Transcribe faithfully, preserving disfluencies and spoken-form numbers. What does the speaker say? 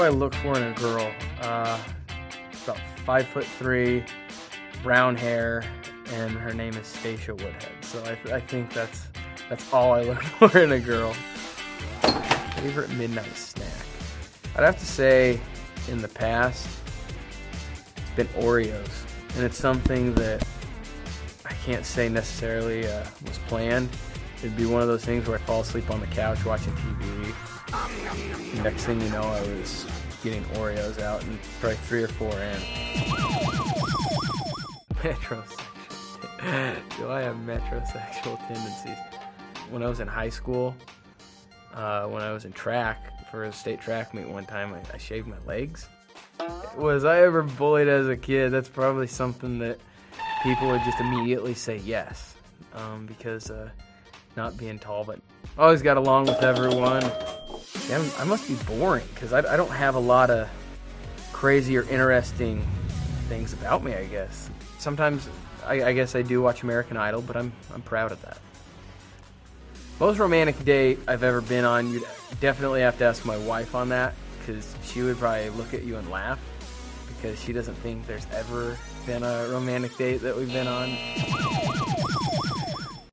I look for in a girl? Uh, about five foot three, brown hair, and her name is Stacia Woodhead. So I, th- I think that's that's all I look for in a girl. Favorite midnight snack? I'd have to say, in the past, it's been Oreos, and it's something that I can't say necessarily uh, was planned. It'd be one of those things where I fall asleep on the couch watching T V. Next thing you know, I was getting Oreos out and probably three or four in. Metrosexual. Do I have metrosexual tendencies? When I was in high school, uh, when I was in track, for a state track meet one time, I, I shaved my legs. Was I ever bullied as a kid? That's probably something that people would just immediately say yes. Um, because uh, not being tall, but always got along with everyone. Yeah, I must be boring because I, I don't have a lot of crazy or interesting things about me, I guess. Sometimes I, I guess I do watch American Idol, but I'm I'm proud of that. Most romantic date I've ever been on, you'd definitely have to ask my wife on that because she would probably look at you and laugh because she doesn't think there's ever been a romantic date that we've been on.